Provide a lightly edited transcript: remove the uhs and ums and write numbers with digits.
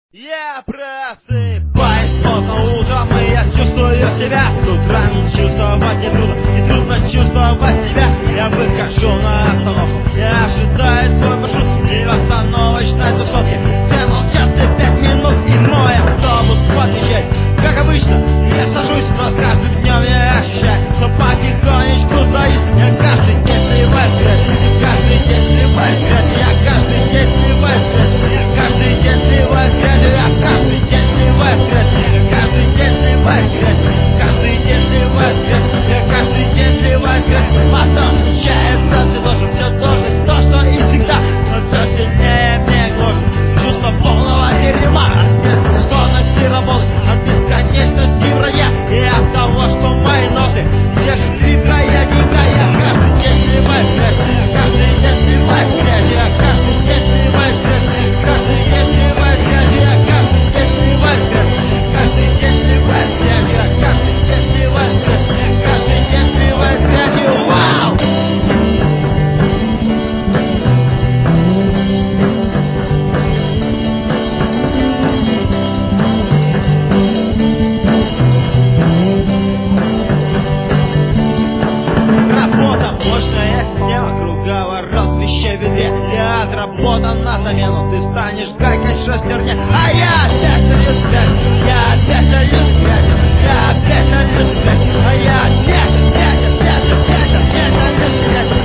Я просыпаюсь поздно утром, и я чувствую себя. С утра не чувствовать не трудно чувствовать себя. Я выхожу на остановку, я ожидаю свой маршрут и в остановочной тусовке. Все молчат, 5 минут, и мой автобус подъезжает. Как обычно, я сажусь, но с каждым днем я ощущаю, что потихонечку сдаюсь. Я каждый день сливаюсь в грязь, каждый день сливаюсь в грязь, я каждый день сливаюсь в грязь, я каждый день сливаюсь в грязь, я каждый день сливаюсь в грязь, я каждый день сливаюсь в грязь, каждый день сливаюсь в грязь, я каждый день сливаюсь в грязь. Потом случается все то же, то, что и всегда, но все сильнее мне гложет чувство полного дерьма. От бесспособности работать, от бесконечности вранья и от того, что мои ноты держат дикая. Я каждый день сливаюсь в грязь, я каждый день сливаюсь в грязь, я каждый день сливаюсь в грязь, каждый день сливаюсь в грязь, я каждый день сливаюсь в грязь, каждый день сливаюсь в грязь, я каждый день сливаюсь в грязь, каждый день сливаюсь в грязь. Вау! Работа, мощная система, круговорот вещей в ведре. Я отработан на замену, ты станешь гайкой шестерня. А я опять сольюсь в грязь, я опять сольюсь в грязь, я опять сольюсь в грязь, а я опять сольюсь в грязь.